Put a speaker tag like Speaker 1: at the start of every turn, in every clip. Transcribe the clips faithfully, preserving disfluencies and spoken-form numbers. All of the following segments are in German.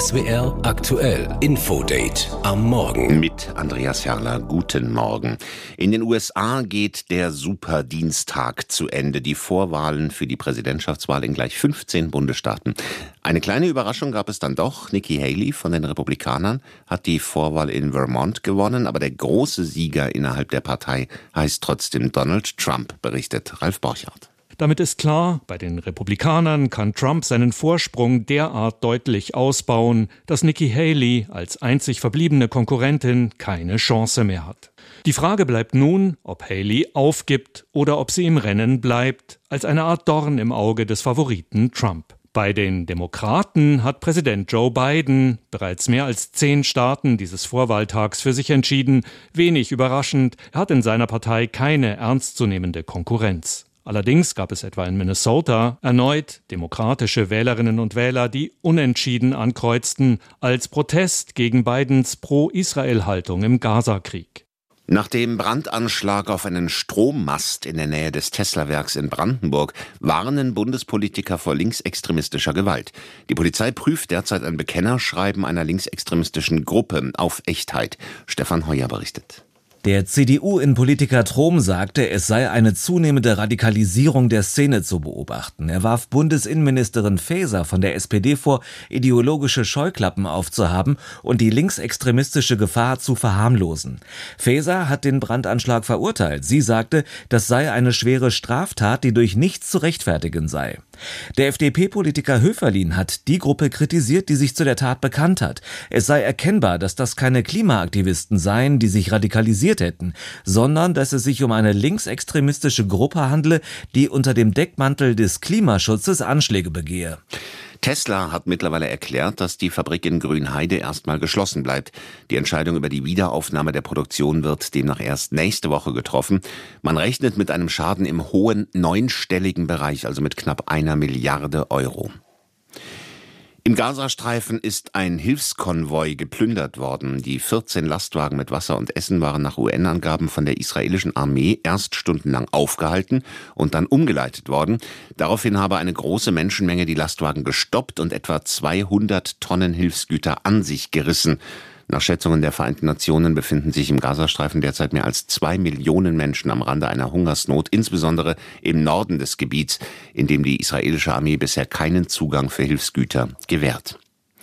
Speaker 1: S W R aktuell Infodate am Morgen.
Speaker 2: Mit Andreas Herrler, guten Morgen. In den U S A geht der Superdienstag zu Ende. Die Vorwahlen für die Präsidentschaftswahl in gleich fünfzehn Bundesstaaten. Eine kleine Überraschung gab es dann doch. Nikki Haley von den Republikanern hat die Vorwahl in Vermont gewonnen. Aber der große Sieger innerhalb der Partei heißt trotzdem Donald Trump, berichtet Ralf Borchardt.
Speaker 3: Damit ist klar, bei den Republikanern kann Trump seinen Vorsprung derart deutlich ausbauen, dass Nikki Haley als einzig verbliebene Konkurrentin keine Chance mehr hat. Die Frage bleibt nun, ob Haley aufgibt oder ob sie im Rennen bleibt, als eine Art Dorn im Auge des Favoriten Trump. Bei den Demokraten hat Präsident Joe Biden bereits mehr als zehn Staaten dieses Vorwahltags für sich entschieden. Wenig überraschend, er hat in seiner Partei keine ernstzunehmende Konkurrenz. Allerdings gab es etwa in Minnesota erneut demokratische Wählerinnen und Wähler, die unentschieden ankreuzten als Protest gegen Bidens Pro-Israel-Haltung im Gaza-Krieg.
Speaker 2: Nach dem Brandanschlag auf einen Strommast in der Nähe des Tesla-Werks in Brandenburg warnen Bundespolitiker vor linksextremistischer Gewalt. Die Polizei prüft derzeit ein Bekennerschreiben einer linksextremistischen Gruppe auf Echtheit. Stefan Heuer berichtet.
Speaker 4: Der C D U-Innenpolitiker Trom sagte, es sei eine zunehmende Radikalisierung der Szene zu beobachten. Er warf Bundesinnenministerin Faeser von der S P D vor, ideologische Scheuklappen aufzuhaben und die linksextremistische Gefahr zu verharmlosen. Faeser hat den Brandanschlag verurteilt. Sie sagte, das sei eine schwere Straftat, die durch nichts zu rechtfertigen sei. Der F D P-Politiker Höferlin hat die Gruppe kritisiert, die sich zu der Tat bekannt hat. Es sei erkennbar, dass das keine Klimaaktivisten seien, die sich radikalisiert hätten, sondern dass es sich um eine linksextremistische Gruppe handle, die unter dem Deckmantel des Klimaschutzes Anschläge begehe.
Speaker 2: Tesla hat mittlerweile erklärt, dass die Fabrik in Grünheide erstmal geschlossen bleibt. Die Entscheidung über die Wiederaufnahme der Produktion wird demnach erst nächste Woche getroffen. Man rechnet mit einem Schaden im hohen neunstelligen Bereich, also mit knapp einer Milliarde Euro. Im Gazastreifen ist ein Hilfskonvoi geplündert worden. Die vierzehn Lastwagen mit Wasser und Essen waren nach U N-Angaben von der israelischen Armee erst stundenlang aufgehalten und dann umgeleitet worden. Daraufhin habe eine große Menschenmenge die Lastwagen gestoppt und etwa zweihundert Tonnen Hilfsgüter an sich gerissen. Nach Schätzungen der Vereinten Nationen befinden sich im Gazastreifen derzeit mehr als zwei Millionen Menschen am Rande einer Hungersnot, insbesondere im Norden des Gebiets, in dem die israelische Armee bisher keinen Zugang für Hilfsgüter gewährt.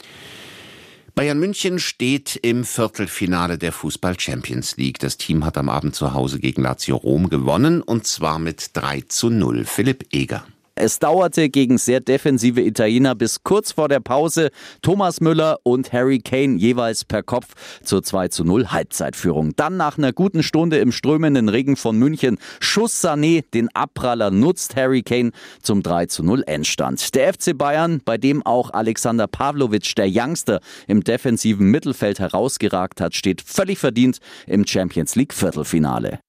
Speaker 2: Bayern München steht im Viertelfinale der Fußball-Champions League. Das Team hat am Abend zu Hause gegen Lazio Rom gewonnen, und zwar mit drei zu null. Philipp Eger.
Speaker 5: Es dauerte gegen sehr defensive Italiener bis kurz vor der Pause. Thomas Müller und Harry Kane jeweils per Kopf zur zwei zu null Halbzeitführung. Dann nach einer guten Stunde im strömenden Regen von München Schuss Sané, den Abpraller nutzt Harry Kane zum drei zu null Endstand. Der F C Bayern, bei dem auch Alexander Pavlovic, der Youngster, im defensiven Mittelfeld herausgeragt hat, steht völlig verdient im Champions League Viertelfinale.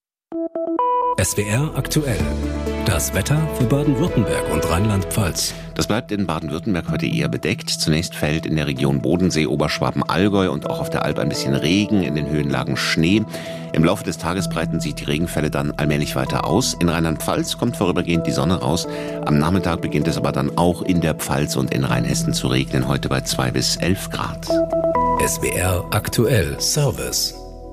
Speaker 1: S W R aktuell. Das Wetter für Baden-Württemberg und Rheinland-Pfalz.
Speaker 2: Das bleibt in Baden-Württemberg heute eher bedeckt. Zunächst fällt in der Region Bodensee, Oberschwaben, Allgäu und auch auf der Alp ein bisschen Regen, in den Höhenlagen Schnee. Im Laufe des Tages breiten sich die Regenfälle dann allmählich weiter aus. In Rheinland-Pfalz kommt vorübergehend die Sonne raus. Am Nachmittag beginnt es aber dann auch in der Pfalz und in Rheinhessen zu regnen, heute bei zwei bis elf Grad.
Speaker 1: S W R aktuell Service.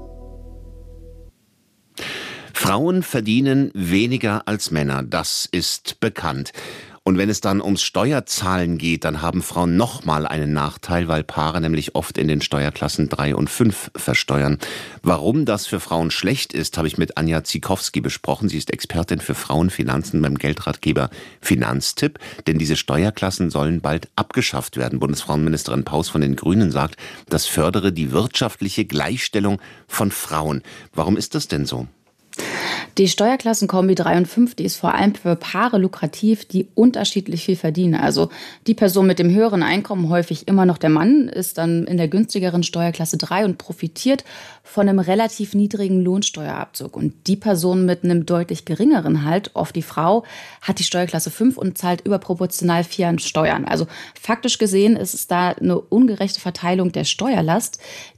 Speaker 2: Frauen verdienen weniger als Männer, das ist bekannt. Und wenn es dann ums Steuerzahlen geht, dann haben Frauen nochmal einen Nachteil, weil Paare nämlich oft in den Steuerklassen drei und fünf versteuern. Warum das für Frauen schlecht ist, habe ich mit Anja Zikowski besprochen. Sie ist Expertin für Frauenfinanzen beim Geldratgeber Finanztipp. Denn diese Steuerklassen sollen bald abgeschafft werden. Bundesfrauenministerin Paus von den Grünen sagt, das fördere die wirtschaftliche Gleichstellung von Frauen. Warum ist das denn so?
Speaker 6: Die Steuerklassenkombi drei und fünf, die ist vor allem für Paare lukrativ, die unterschiedlich viel verdienen. Also die Person mit dem höheren Einkommen, häufig immer noch der Mann, ist dann in der günstigeren Steuerklasse drei und profitiert von einem relativ niedrigen Lohnsteuerabzug. Und die Person mit einem deutlich geringeren halt, oft die Frau, hat die Steuerklasse fünf und zahlt überproportional viel an Steuern. Also faktisch gesehen ist es da eine ungerechte Verteilung der Steuerlast,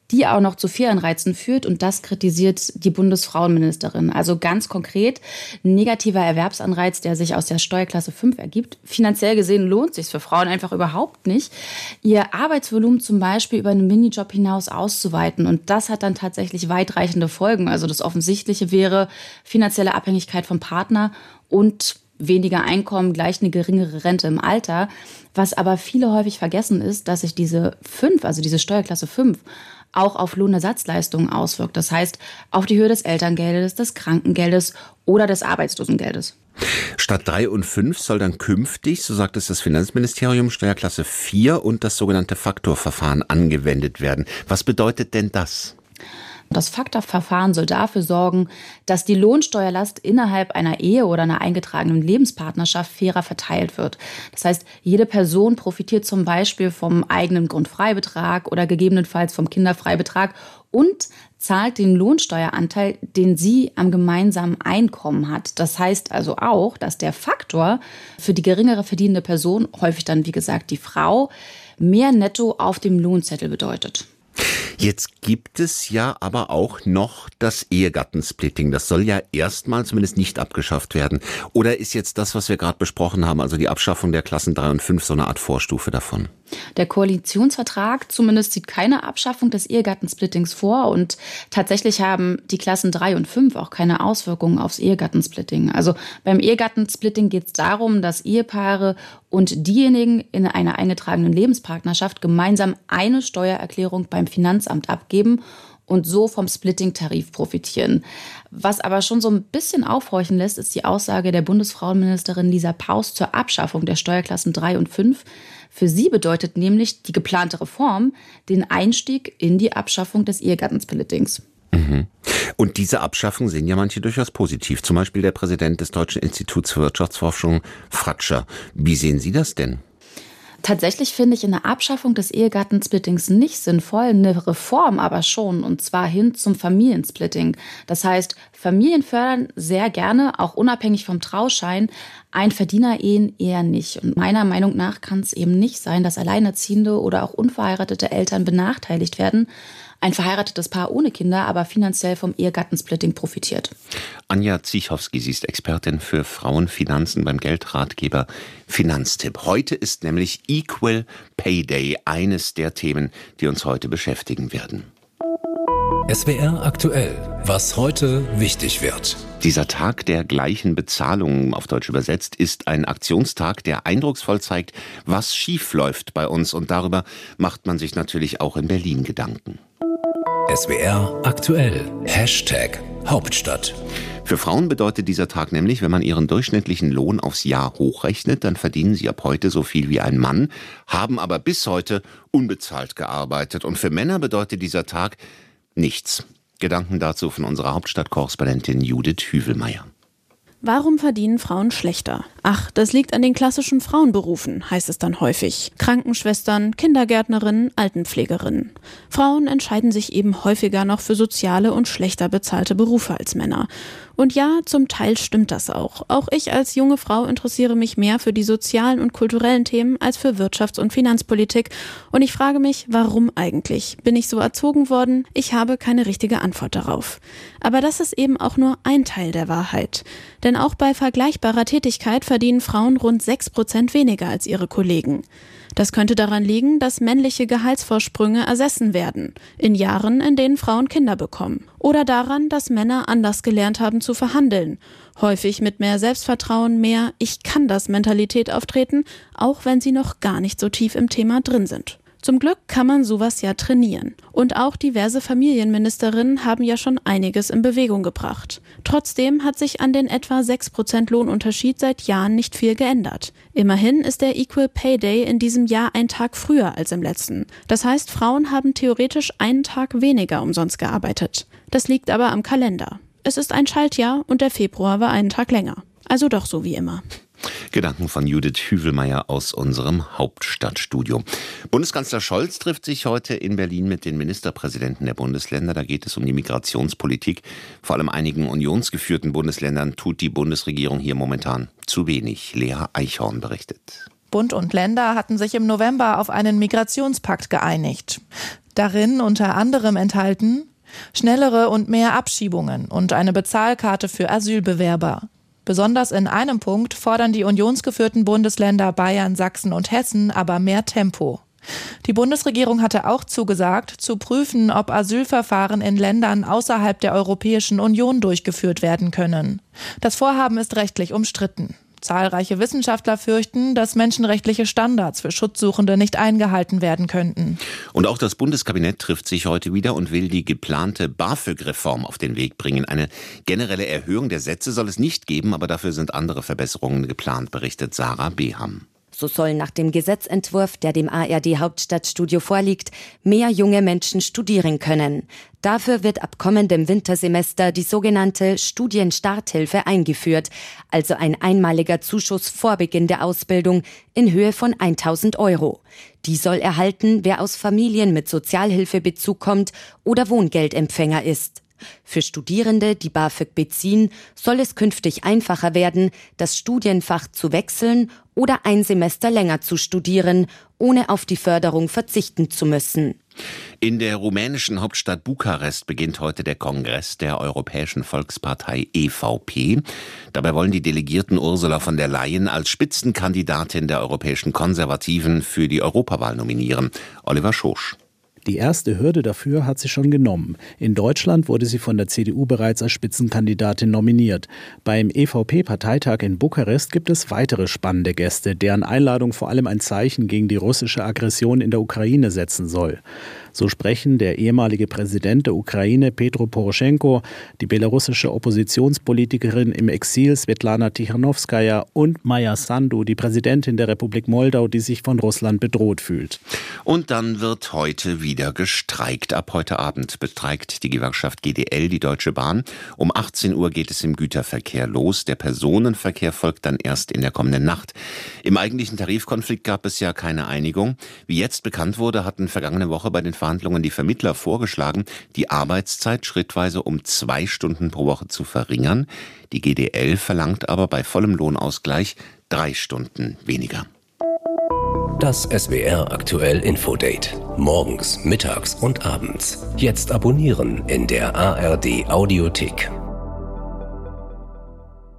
Speaker 6: die auch noch zu Fehlanreizen führt. Und das kritisiert die Bundesfrauenministerin. Also ganz konkret, negativer Erwerbsanreiz, der sich aus der Steuerklasse fünf ergibt. Finanziell gesehen lohnt es sich für Frauen einfach überhaupt nicht, ihr Arbeitsvolumen zum Beispiel über einen Minijob hinaus auszuweiten. Und das hat dann tatsächlich weitreichende Folgen. Also das Offensichtliche wäre finanzielle Abhängigkeit vom Partner und weniger Einkommen gleich eine geringere Rente im Alter. Was aber viele häufig vergessen ist, dass sich diese fünf, also diese Steuerklasse fünf, auch auf Lohnersatzleistungen auswirkt. Das heißt, auf die Höhe des Elterngeldes, des Krankengeldes oder des Arbeitslosengeldes.
Speaker 2: Statt drei und fünf soll dann künftig, so sagt es das Finanzministerium, Steuerklasse vier und das sogenannte Faktorverfahren angewendet werden. Was bedeutet denn das?
Speaker 6: Das Faktorverfahren soll dafür sorgen, dass die Lohnsteuerlast innerhalb einer Ehe oder einer eingetragenen Lebenspartnerschaft fairer verteilt wird. Das heißt, jede Person profitiert zum Beispiel vom eigenen Grundfreibetrag oder gegebenenfalls vom Kinderfreibetrag und zahlt den Lohnsteueranteil, den sie am gemeinsamen Einkommen hat. Das heißt also auch, dass der Faktor für die geringere verdienende Person, häufig dann wie gesagt die Frau, mehr Netto auf dem Lohnzettel bedeutet.
Speaker 2: Jetzt gibt es ja aber auch noch das Ehegattensplitting. Das soll ja erstmal zumindest nicht abgeschafft werden. Oder ist jetzt das, was wir gerade besprochen haben, also die Abschaffung der Klassen drei und fünf, so eine Art Vorstufe davon?
Speaker 6: Der Koalitionsvertrag zumindest sieht keine Abschaffung des Ehegattensplittings vor. Und tatsächlich haben die Klassen drei und fünf auch keine Auswirkungen aufs Ehegattensplitting. Also beim Ehegattensplitting geht es darum, dass Ehepaare und diejenigen in einer eingetragenen Lebenspartnerschaft gemeinsam eine Steuererklärung beim Finanzamt abgeben und so vom Splitting-Tarif profitieren. Was aber schon so ein bisschen aufhorchen lässt, ist die Aussage der Bundesfrauenministerin Lisa Paus zur Abschaffung der Steuerklassen drei und fünf. Für sie bedeutet nämlich die geplante Reform den Einstieg in die Abschaffung des Ehegattensplittings.
Speaker 2: Mhm. Und diese Abschaffung sehen ja manche durchaus positiv. Zum Beispiel der Präsident des Deutschen Instituts für Wirtschaftsforschung, Fratscher. Wie sehen Sie das denn?
Speaker 6: Tatsächlich finde ich eine Abschaffung des Ehegattensplittings nicht sinnvoll, eine Reform aber schon, und zwar hin zum Familiensplitting. Das heißt, Familien fördern sehr gerne, auch unabhängig vom Trauschein, Einverdienerehen eher nicht. Und meiner Meinung nach kann es eben nicht sein, dass alleinerziehende oder auch unverheiratete Eltern benachteiligt werden. Ein verheiratetes Paar ohne Kinder aber finanziell vom Ehegattensplitting profitiert.
Speaker 2: Anja Zichowski, sie ist Expertin für Frauenfinanzen beim Geldratgeber Finanztipp. Heute ist nämlich Equal Pay Day, eines der Themen, die uns heute beschäftigen werden.
Speaker 1: S W R aktuell, was heute wichtig wird.
Speaker 2: Dieser Tag der gleichen Bezahlung, auf Deutsch übersetzt, ist ein Aktionstag, der eindrucksvoll zeigt, was schief läuft bei uns. Und darüber macht man sich natürlich auch in Berlin Gedanken.
Speaker 1: S W R aktuell, Hashtag Hauptstadt.
Speaker 2: Für Frauen bedeutet dieser Tag nämlich, wenn man ihren durchschnittlichen Lohn aufs Jahr hochrechnet, dann verdienen sie ab heute so viel wie ein Mann, haben aber bis heute unbezahlt gearbeitet. Und für Männer bedeutet dieser Tag nichts. Gedanken dazu von unserer Hauptstadtkorrespondentin Judith Hüvelmeier.
Speaker 7: Warum verdienen Frauen schlechter? Ach, das liegt an den klassischen Frauenberufen, heißt es dann häufig. Krankenschwestern, Kindergärtnerinnen, Altenpflegerinnen. Frauen entscheiden sich eben häufiger noch für soziale und schlechter bezahlte Berufe als Männer. Und ja, zum Teil stimmt das auch. Auch ich als junge Frau interessiere mich mehr für die sozialen und kulturellen Themen als für Wirtschafts- und Finanzpolitik. Und ich frage mich, warum eigentlich? Bin ich so erzogen worden? Ich habe keine richtige Antwort darauf. Aber das ist eben auch nur ein Teil der Wahrheit. Denn auch bei vergleichbarer Tätigkeit verdienen Frauen rund sechs Prozent weniger als ihre Kollegen. Das könnte daran liegen, dass männliche Gehaltsvorsprünge ersessen werden, in Jahren, in denen Frauen Kinder bekommen. Oder daran, dass Männer anders gelernt haben zu verhandeln. Häufig mit mehr Selbstvertrauen, mehr Ich-kann-das-Mentalität auftreten, auch wenn sie noch gar nicht so tief im Thema drin sind. Zum Glück kann man sowas ja trainieren. Und auch diverse Familienministerinnen haben ja schon einiges in Bewegung gebracht. Trotzdem hat sich an den etwa sechs Prozent Lohnunterschied seit Jahren nicht viel geändert. Immerhin ist der Equal Pay Day in diesem Jahr ein Tag früher als im letzten. Das heißt, Frauen haben theoretisch einen Tag weniger umsonst gearbeitet. Das liegt aber am Kalender. Es ist ein Schaltjahr und der Februar war einen Tag länger. Also doch so wie immer.
Speaker 2: Gedanken von Judith Hüvelmeier aus unserem Hauptstadtstudio. Bundeskanzler Scholz trifft sich heute in Berlin mit den Ministerpräsidenten der Bundesländer. Da geht es um die Migrationspolitik. Vor allem einigen unionsgeführten Bundesländern tut die Bundesregierung hier momentan zu wenig. Lea Eichhorn berichtet.
Speaker 8: Bund und Länder hatten sich im November auf einen Migrationspakt geeinigt. Darin unter anderem enthalten schnellere und mehr Abschiebungen und eine Bezahlkarte für Asylbewerber. Besonders in einem Punkt fordern die unionsgeführten Bundesländer Bayern, Sachsen und Hessen aber mehr Tempo. Die Bundesregierung hatte auch zugesagt, zu prüfen, ob Asylverfahren in Ländern außerhalb der Europäischen Union durchgeführt werden können. Das Vorhaben ist rechtlich umstritten. Zahlreiche Wissenschaftler fürchten, dass menschenrechtliche Standards für Schutzsuchende nicht eingehalten werden könnten.
Speaker 2: Und auch das Bundeskabinett trifft sich heute wieder und will die geplante BAföG-Reform auf den Weg bringen. Eine generelle Erhöhung der Sätze soll es nicht geben, aber dafür sind andere Verbesserungen geplant, berichtet Sarah Beham.
Speaker 9: So soll nach dem Gesetzentwurf, der dem A R D-Hauptstadtstudio vorliegt, mehr junge Menschen studieren können. Dafür wird ab kommendem Wintersemester die sogenannte Studienstarthilfe eingeführt, also ein einmaliger Zuschuss vor Beginn der Ausbildung in Höhe von tausend Euro. Die soll erhalten, wer aus Familien mit Sozialhilfebezug kommt oder Wohngeldempfänger ist. Für Studierende, die BAföG beziehen, soll es künftig einfacher werden, das Studienfach zu wechseln oder ein Semester länger zu studieren, ohne auf die Förderung verzichten zu müssen.
Speaker 2: In der rumänischen Hauptstadt Bukarest beginnt heute der Kongress der Europäischen Volkspartei E V P. Dabei wollen die Delegierten Ursula von der Leyen als Spitzenkandidatin der europäischen Konservativen für die Europawahl nominieren. Oliver Schosch.
Speaker 10: Die erste Hürde dafür hat sie schon genommen. In Deutschland wurde sie von der C D U bereits als Spitzenkandidatin nominiert. Beim E V P-Parteitag in Bukarest gibt es weitere spannende Gäste, deren Einladung vor allem ein Zeichen gegen die russische Aggression in der Ukraine setzen soll. So sprechen der ehemalige Präsident der Ukraine Petro Poroschenko, die belarussische Oppositionspolitikerin im Exil Svetlana Tichanowskaja und Maja Sandu, die Präsidentin der Republik Moldau, die sich von Russland bedroht fühlt.
Speaker 2: Und dann wird heute wieder gestreikt. Ab heute Abend bestreikt die Gewerkschaft G D L die Deutsche Bahn. Um achtzehn Uhr geht es im Güterverkehr los. Der Personenverkehr folgt dann erst in der kommenden Nacht. Im eigentlichen Tarifkonflikt gab es ja keine Einigung. Wie jetzt bekannt wurde, hatten vergangene Woche bei den Verhandlungen die Vermittler vorgeschlagen, die Arbeitszeit schrittweise um zwei Stunden pro Woche zu verringern. Die G D L verlangt aber bei vollem Lohnausgleich drei Stunden weniger.
Speaker 1: Das S W R aktuell Infodate. Morgens, mittags und abends. Jetzt abonnieren in der A R D Audiothek.